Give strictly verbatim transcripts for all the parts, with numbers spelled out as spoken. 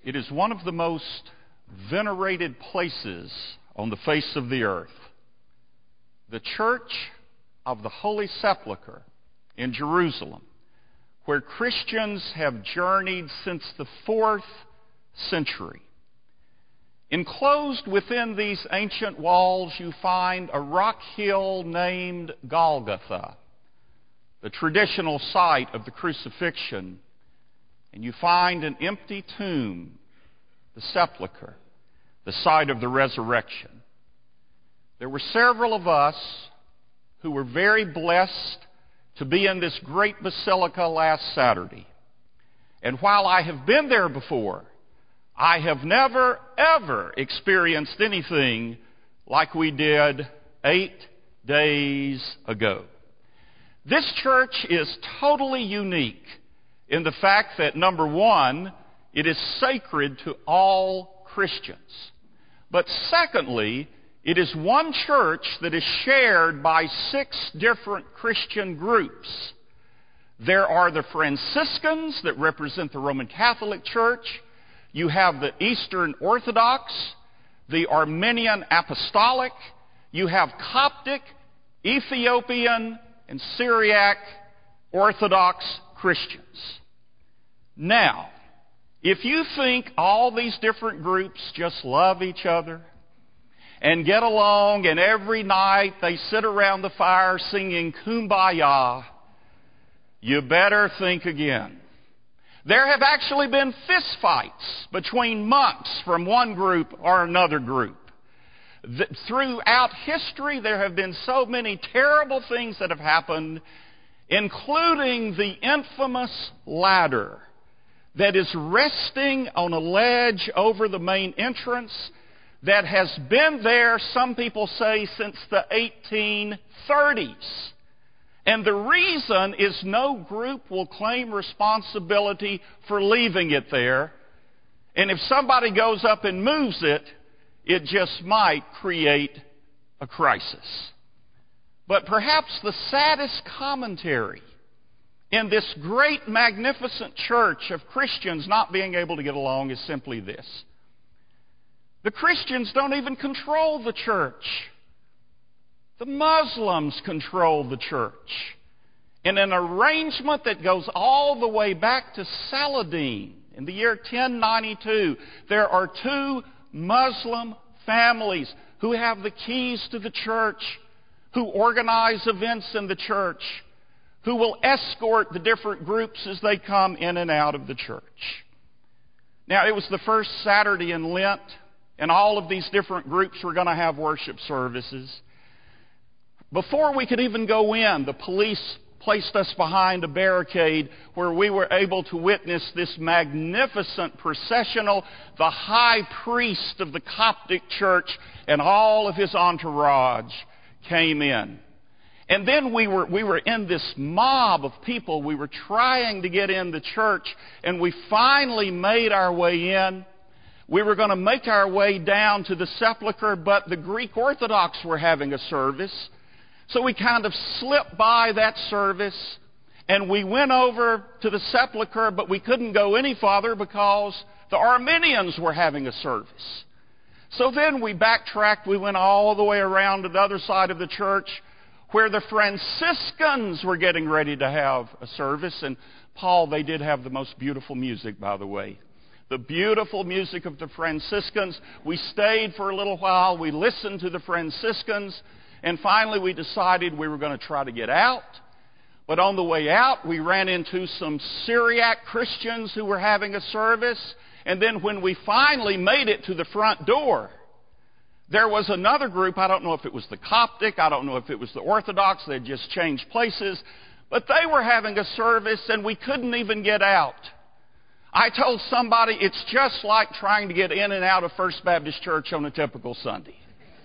It is one of the most venerated places on the face of the earth. The Church of the Holy Sepulchre in Jerusalem, where Christians have journeyed since the fourth century. Enclosed within these ancient walls, you find a rock hill named Golgotha, the traditional site of the crucifixion, and you find an empty tomb, the sepulchre, the site of the resurrection. There were several of us who were very blessed to be in this great basilica last Saturday. And while I have been there before, I have never, ever experienced anything like we did eight days ago. This church is totally unique in the fact that, number one, it is sacred to all Christians. But secondly, it is one church that is shared by six different Christian groups. There are the Franciscans that represent the Roman Catholic Church. You have the Eastern Orthodox, the Armenian Apostolic. You have Coptic, Ethiopian, and Syriac Orthodox Christians. Now, if you think all these different groups just love each other and get along, and every night they sit around the fire singing Kumbaya, you better think again. There have actually been fistfights between monks from one group or another group. Throughout history, there have been so many terrible things that have happened, including the infamous ladder that is resting on a ledge over the main entrance that has been there, some people say, since the eighteen thirties. And the reason is no group will claim responsibility for leaving it there. And if somebody goes up and moves it, it just might create a crisis. But perhaps the saddest commentary in this great, magnificent church of Christians not being able to get along is simply this. The Christians don't even control the church. The Muslims control the church. In an arrangement that goes all the way back to Saladin in the year ten ninety-two, there are two Muslim families who have the keys to the church, who organize events in the church, who will escort the different groups as they come in and out of the church. Now, it was the first Saturday in Lent, and all of these different groups were going to have worship services. Before we could even go in, the police placed us behind a barricade where we were able to witness this magnificent processional. The high priest of the Coptic church and all of his entourage came in. And then we were we were in this mob of people. We were trying to get in the church, and we finally made our way in. We were going to make our way down to the sepulchre, but the Greek Orthodox were having a service. So we kind of slipped by that service, and we went over to the sepulchre, but we couldn't go any farther because the Armenians were having a service. So then we backtracked. We went all the way around to the other side of the church where the Franciscans were getting ready to have a service. And Paul, they did have the most beautiful music, by the way. The beautiful music of the Franciscans. We stayed for a little while. We listened to the Franciscans. And finally, we decided we were going to try to get out. But on the way out, we ran into some Syriac Christians who were having a service. And then when we finally made it to the front door, there was another group. I don't know if it was the Coptic. I don't know if it was the Orthodox. They had just changed places. But they were having a service, and we couldn't even get out. I told somebody it's just like trying to get in and out of First Baptist Church on a typical Sunday.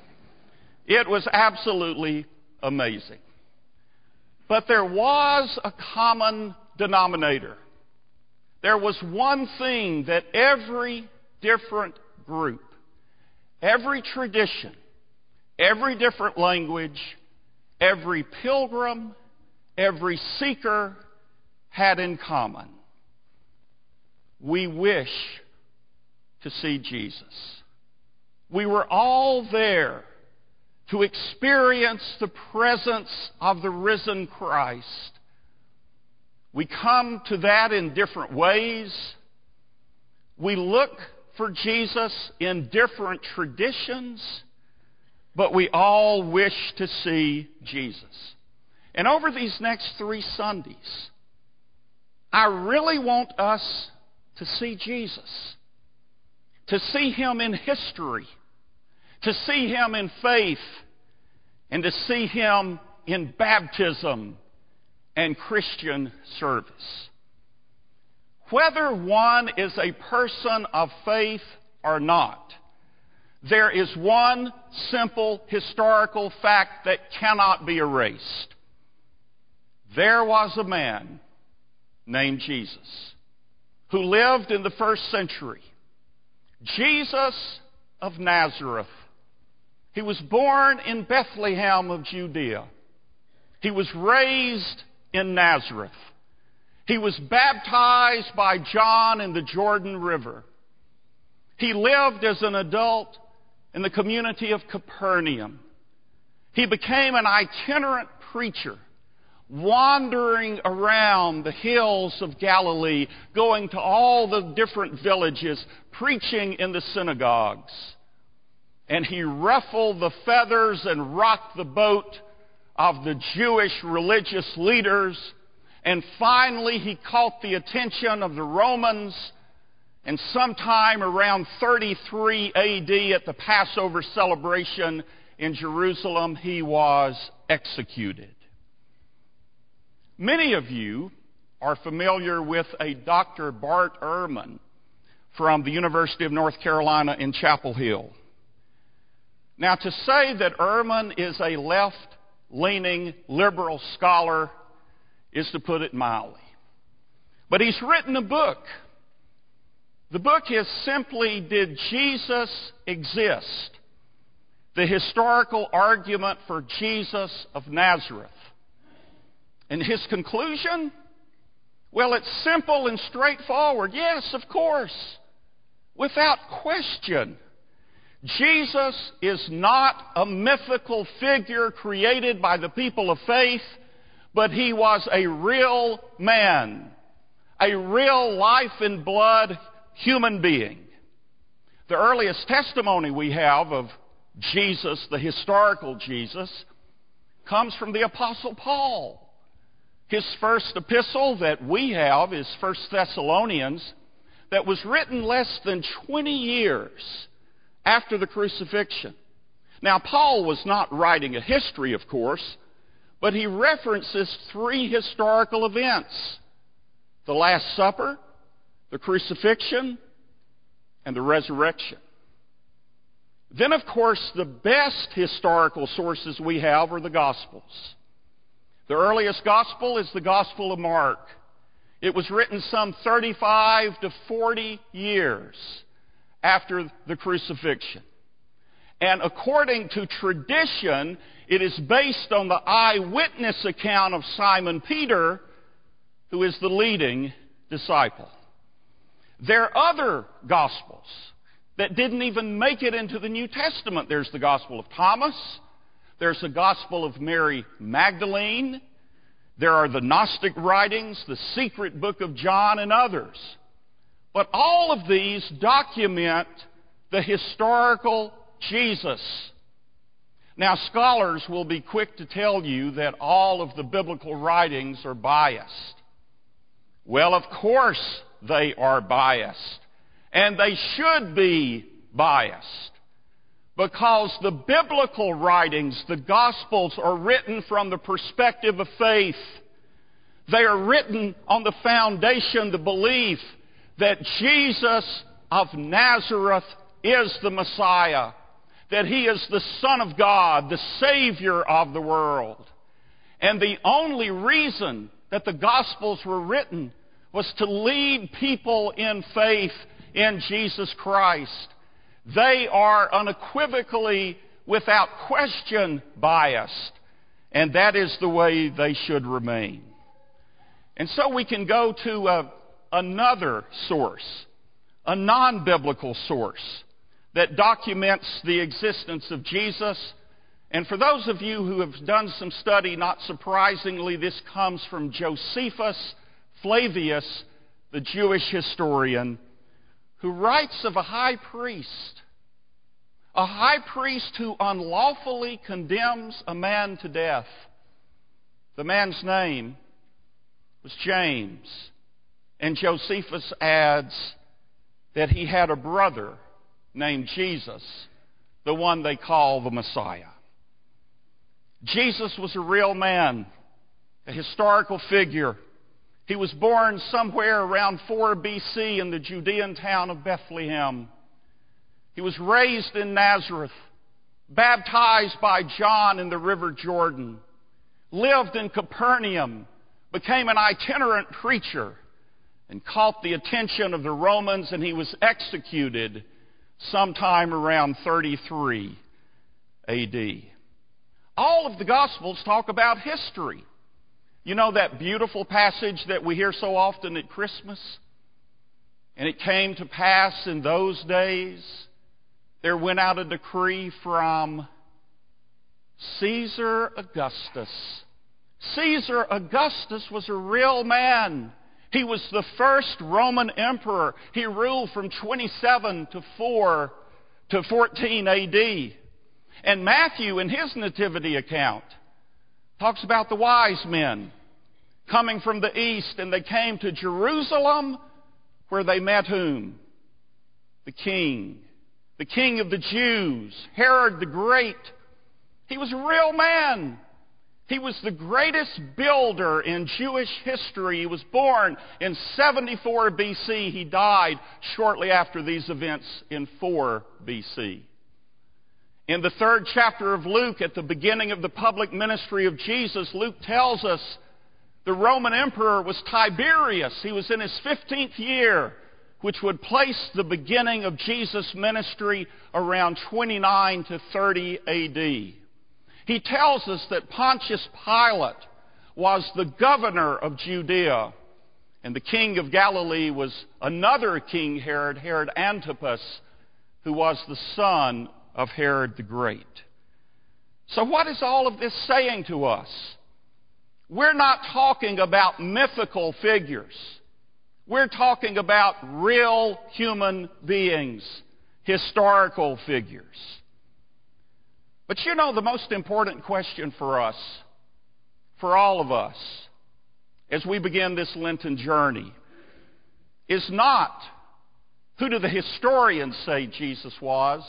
It was absolutely amazing. But there was a common denominator. There was one thing that every different group, every tradition, every different language, every pilgrim, every seeker had in common. We wish to see Jesus. We were all there to experience the presence of the risen Christ. We come to that in different ways. We look for Jesus in different traditions, but we all wish to see Jesus. And over these next three Sundays, I really want us to see Jesus, to see Him in history, to see Him in faith, and to see Him in baptism and Christian service. Whether one is a person of faith or not, there is one simple historical fact that cannot be erased. There was a man named Jesus who lived in the first century. Jesus of Nazareth. He was born in Bethlehem of Judea. He was raised in Nazareth. He was baptized by John in the Jordan River. He lived as an adult in the community of Capernaum. He became an itinerant preacher, wandering around the hills of Galilee, going to all the different villages, preaching in the synagogues. And he ruffled the feathers and rocked the boat of the Jewish religious leaders. And finally, he caught the attention of the Romans. And sometime around thirty-three A D at the Passover celebration in Jerusalem, he was executed. Many of you are familiar with a Doctor Bart Ehrman from the University of North Carolina in Chapel Hill. Now, to say that Ehrman is a left-leaning liberal scholar is to put it mildly. But he's written a book. The book is simply, Did Jesus Exist? The historical argument for Jesus of Nazareth. And his conclusion? Well, it's simple and straightforward. Yes, of course. Without question. Jesus is not a mythical figure created by the people of faith, but he was a real man, a real life and blood human being. The earliest testimony we have of Jesus, the historical Jesus, comes from the Apostle Paul. His first epistle that we have is First Thessalonians, that was written less than twenty years after the crucifixion. Now, Paul was not writing a history, of course, but he references three historical events: the Last Supper, the crucifixion, and the resurrection. Then, of course, the best historical sources we have are the Gospels. The earliest Gospel is the Gospel of Mark. It was written some thirty-five to forty years after the crucifixion. And according to tradition, it is based on the eyewitness account of Simon Peter, who is the leading disciple. There are other Gospels that didn't even make it into the New Testament. There's the Gospel of Thomas. There's the Gospel of Mary Magdalene. There are the Gnostic writings, the secret book of John, and others. But all of these document the historical Jesus. Now, scholars will be quick to tell you that all of the biblical writings are biased. Well, of course they are biased. And they should be biased. Because the biblical writings, the Gospels, are written from the perspective of faith. They are written on the foundation, the belief that Jesus of Nazareth is the Messiah, that He is the Son of God, the Savior of the world. And the only reason that the Gospels were written was to lead people in faith in Jesus Christ. They are unequivocally, without question, biased. And that is the way they should remain. And so we can go to a, another source a non-biblical source that documents the existence of Jesus. And for those of you who have done some study, not surprisingly, this comes from Josephus Flavius, the Jewish historian, who writes of a high priest, a high priest who unlawfully condemns a man to death. The man's name was James, and Josephus adds that he had a brother named Jesus, the one they call the Messiah. Jesus was a real man, a historical figure. He was born somewhere around four B C in the Judean town of Bethlehem. He was raised in Nazareth, baptized by John in the River Jordan, lived in Capernaum, became an itinerant preacher, and caught the attention of the Romans, and he was executed sometime around thirty-three A D All of the Gospels talk about history. You know that beautiful passage that we hear so often at Christmas? And it came to pass in those days, there went out a decree from Caesar Augustus. Caesar Augustus was a real man. He was the first Roman emperor. He ruled from twenty-seven to four to fourteen A D And Matthew, in his nativity account, talks about the wise men coming from the east, and they came to Jerusalem, where they met whom? The king. The king of the Jews, Herod the Great. He was a real man. He was the greatest builder in Jewish history. He was born in seventy-four B C He died shortly after these events in four B C In the third chapter of Luke, at the beginning of the public ministry of Jesus, Luke tells us the Roman emperor was Tiberius. He was in his fifteenth year, which would place the beginning of Jesus' ministry around twenty-nine to thirty A D He tells us that Pontius Pilate was the governor of Judea, and the king of Galilee was another king, Herod, Herod Antipas, who was the son of Herod the Great. So what is all of this saying to us? We're not talking about mythical figures. We're talking about real human beings, historical figures. But you know, the most important question for us, for all of us, as we begin this Lenten journey, is not who do the historians say Jesus was.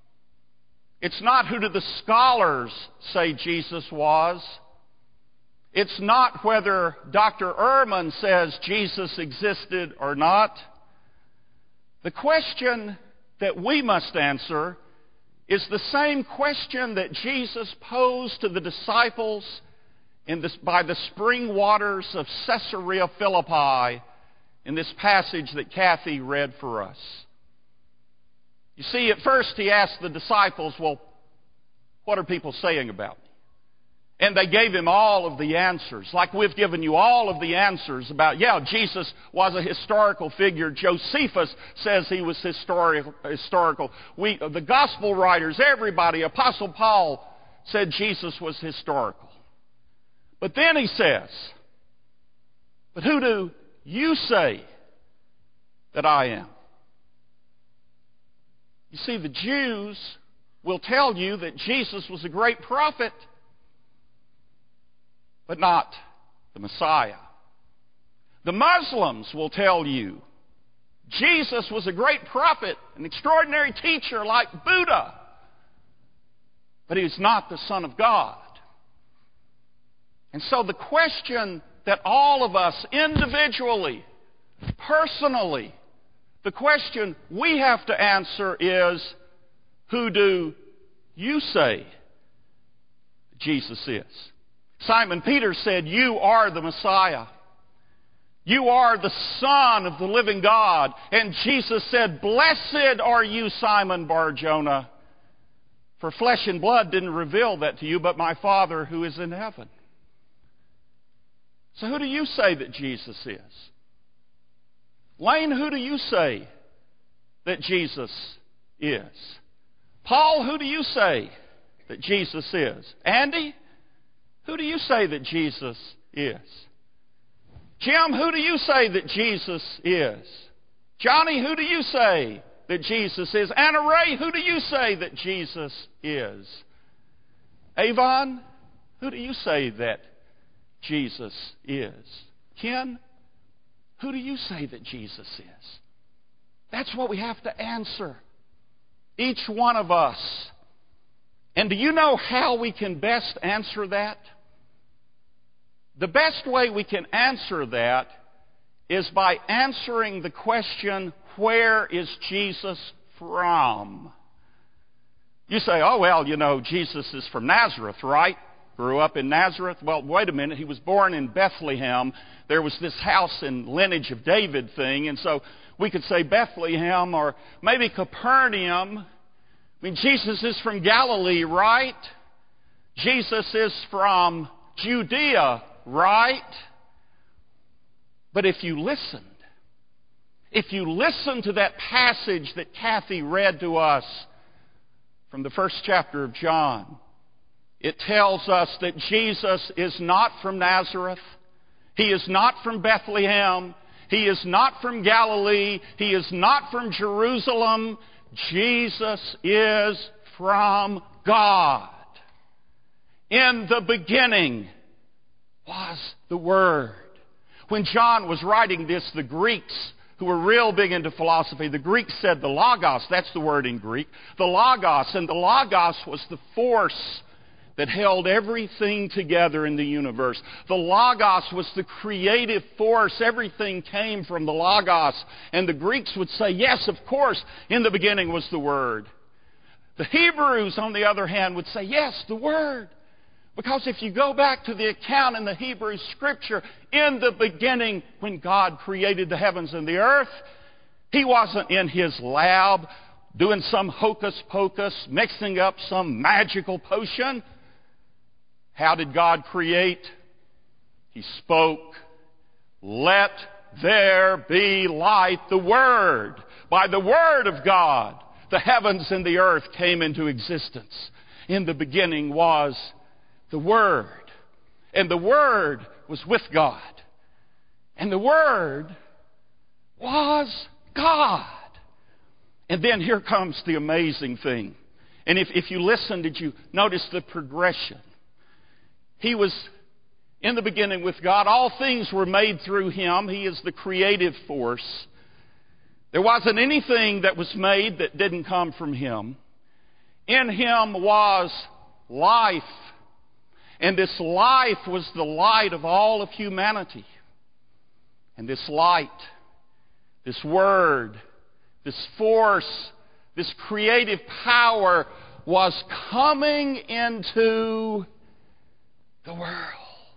It's not who do the scholars say Jesus was. It's not whether Doctor Ehrman says Jesus existed or not. The question that we must answer is the same question that Jesus posed to the disciples in this, by the spring waters of Caesarea Philippi in this passage that Kathy read for us. You see, at first he asked the disciples, well, what are people saying about me? And they gave him all of the answers, like we've given you all of the answers about, yeah, Jesus was a historical figure. Josephus says he was historical. historical. We, the gospel writers, everybody, Apostle Paul said Jesus was historical. But then he says, but who do you say that I am? You see, the Jews will tell you that Jesus was a great prophet, but not the Messiah. The Muslims will tell you Jesus was a great prophet, an extraordinary teacher like Buddha, but he was not the Son of God. And so the question that all of us individually, personally, the question we have to answer is, who do you say Jesus is? Simon Peter said, you are the Messiah. You are the Son of the living God. And Jesus said, blessed are you, Simon Bar-Jonah, for flesh and blood didn't reveal that to you, but my Father who is in heaven. So who do you say that Jesus is? Lane, who do you say that Jesus is? Paul, who do you say that Jesus is? Andy, who do you say that Jesus is? Jim, who do you say that Jesus is? Johnny, who do you say that Jesus is? Anna Ray, who do you say that Jesus is? Avon, who do you say that Jesus is? Ken, who do you say that Jesus is? That's what we have to answer. Each one of us. And do you know how we can best answer that? The best way we can answer that is by answering the question, where is Jesus from? You say, oh, well, you know, Jesus is from Nazareth, right? Grew up in Nazareth. Well, wait a minute. He was born in Bethlehem. There was this house and lineage of David thing. And so we could say Bethlehem or maybe Capernaum. I mean, Jesus is from Galilee, right? Jesus is from Judea, right? But if you listened, if you listened to that passage that Kathy read to us from the first chapter of John, it tells us that Jesus is not from Nazareth. He is not from Bethlehem. He is not from Galilee. He is not from Jerusalem. Jesus is from God. In the beginning was the Word. When John was writing this, the Greeks, who were real big into philosophy, the Greeks said the Logos, that's the word in Greek, the Logos, and the Logos was the force that held everything together in the universe. The Logos was the creative force. Everything came from the Logos. And the Greeks would say, yes, of course, in the beginning was the Word. The Hebrews, on the other hand, would say, yes, the Word. Because if you go back to the account in the Hebrew Scripture, in the beginning, when God created the heavens and the earth, He wasn't in His lab doing some hocus pocus, mixing up some magical potion. How did God create? He spoke, let there be light, the Word. By the Word of God, the heavens and the earth came into existence. In the beginning was the Word. And the Word was with God. And the Word was God. And then here comes the amazing thing. And if, if you listen, did you notice the progression? He was in the beginning with God. All things were made through Him. He is the creative force. There wasn't anything that was made that didn't come from Him. In Him was life. And this life was the light of all of humanity. And this light, this Word, this force, this creative power was coming into the world.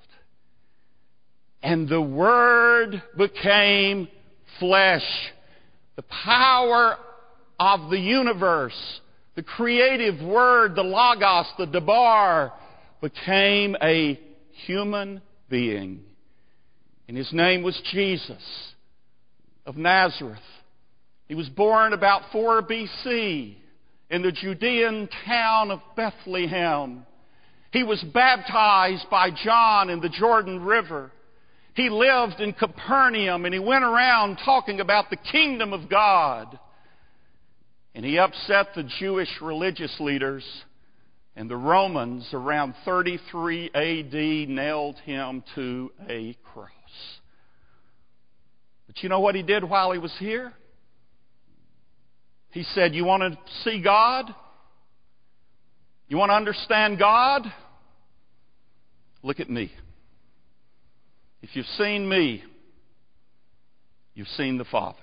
And the Word became flesh. The power of the universe, the creative Word, the Logos, the Debar, became a human being. And His name was Jesus of Nazareth. He was born about four B C in the Judean town of Bethlehem. He was baptized by John in the Jordan River. He lived in Capernaum and he went around talking about the kingdom of God. And he upset the Jewish religious leaders, and the Romans around thirty-three A D nailed Him to a cross. But you know what He did while He was here? He said, you want to see God? You want to understand God? Look at me. If you've seen me, you've seen the Father.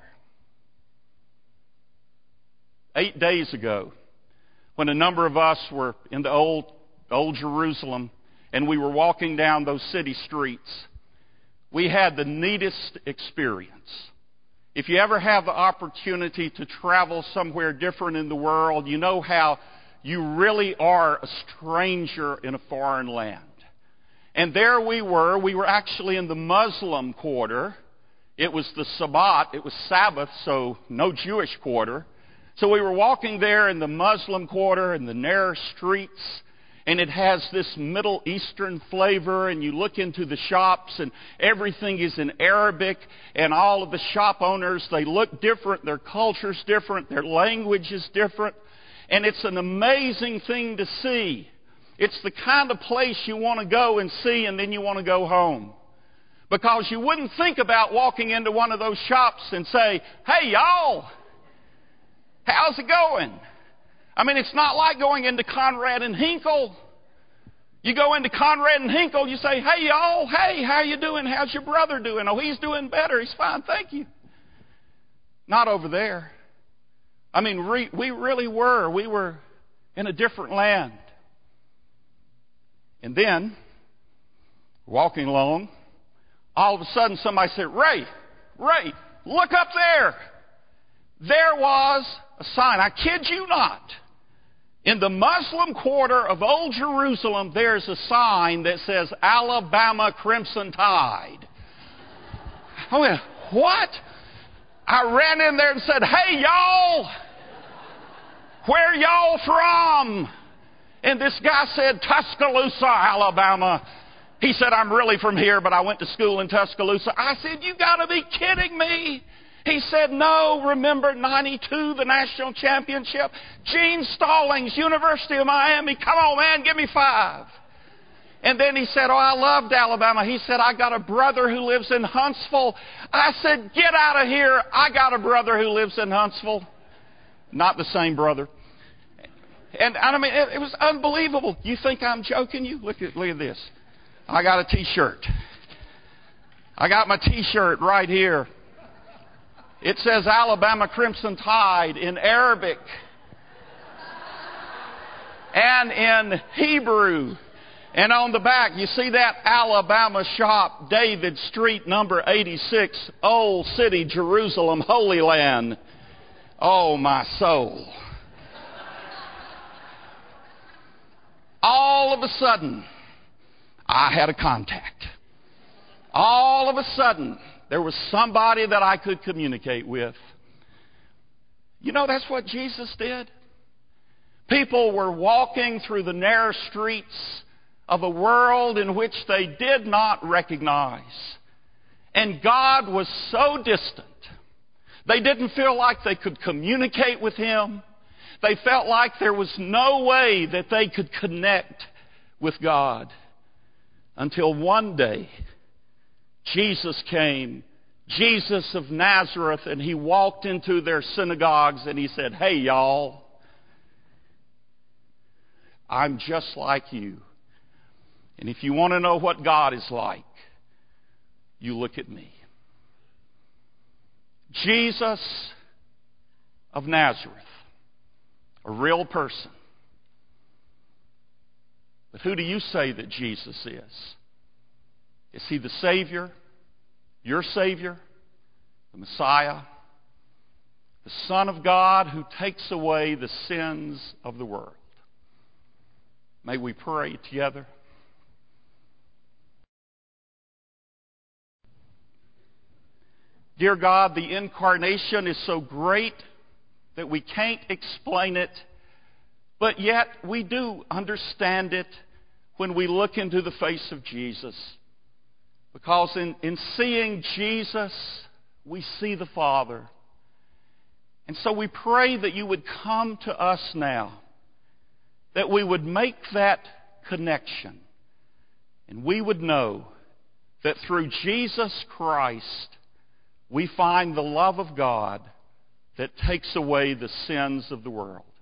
Eight days ago, when a number of us were in the old, old Jerusalem and we were walking down those city streets, we had the neatest experience. If you ever have the opportunity to travel somewhere different in the world, you know how you really are a stranger in a foreign land. And there we were. We were actually in the Muslim quarter. It was the Sabbath. It was Sabbath, so no Jewish quarter. So we were walking there in the Muslim quarter in the narrow streets, and it has this Middle Eastern flavor, and you look into the shops and everything is in Arabic, and all of the shop owners, they look different, their culture's different, their language is different, and it's an amazing thing to see. It's the kind of place you want to go and see, and then you want to go home. Because you wouldn't think about walking into one of those shops and say, "Hey, y'all, how's it going?" I mean, it's not like going into Conrad and Hinkle. You go into Conrad and Hinkle, you say, "Hey, y'all, hey, how you doing? How's your brother doing?" "Oh, he's doing better. He's fine, thank you." Not over there. I mean, re- we really were. We were in a different land. And then, walking along, all of a sudden somebody said, "Ray, Ray, look up there." There was a sign. I kid you not. In the Muslim quarter of Old Jerusalem, there's a sign that says Alabama Crimson Tide. I went, "What?" I ran in there and said, "Hey, y'all, where y'all from?" And this guy said, "Tuscaloosa, Alabama." He said, "I'm really from here, but I went to school in Tuscaloosa." I said, "You got to be kidding me." He said, "No, remember ninety-two, the national championship? Gene Stallings, University of Miami. Come on, man, give me five." And then he said, "Oh, I loved Alabama." He said, "I got a brother who lives in Huntsville." I said, "Get out of here. I got a brother who lives in Huntsville." Not the same brother. And I mean, it, it was unbelievable. You think I'm joking you? Look at, look at this. I got a T-shirt. I got my T-shirt right here. It says Alabama Crimson Tide in Arabic and in Hebrew. And on the back, you see that Alabama shop, David Street, number eighty-six, Old City, Jerusalem, Holy Land. Oh, my soul. All of a sudden, I had a contact. All of a sudden, there was somebody that I could communicate with. You know, that's what Jesus did. People were walking through the narrow streets of a world in which they did not recognize. And God was so distant. They didn't feel like they could communicate with Him. They felt like there was no way that they could connect with God. Until one day, Jesus came, Jesus of Nazareth, and He walked into their synagogues and He said, "Hey, y'all, I'm just like you. And if you want to know what God is like, you look at me." Jesus of Nazareth, a real person. But who do you say that Jesus is? Is He the Savior, your Savior, the Messiah, the Son of God who takes away the sins of the world? May we pray together. Dear God, the incarnation is so great that we can't explain it, but yet we do understand it when we look into the face of Jesus. Because in, in seeing Jesus, we see the Father. And so we pray that you would come to us now, that we would make that connection, and we would know that through Jesus Christ, we find the love of God that takes away the sins of the world.